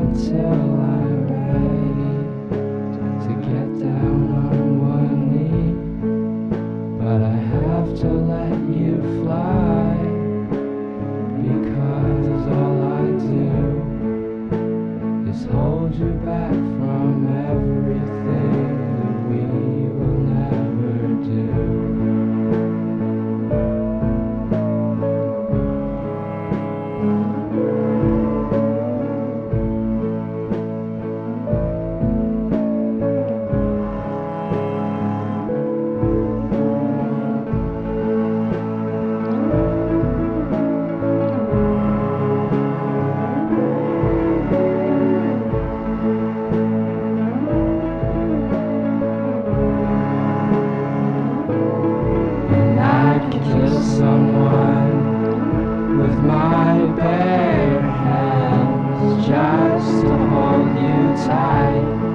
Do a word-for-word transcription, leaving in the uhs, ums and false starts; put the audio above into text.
until I'm ready to get down on one knee. But I have to let you fly, because all I do is hold you back from everything that we will never do. Kill someone with my bare hands just to hold you tight.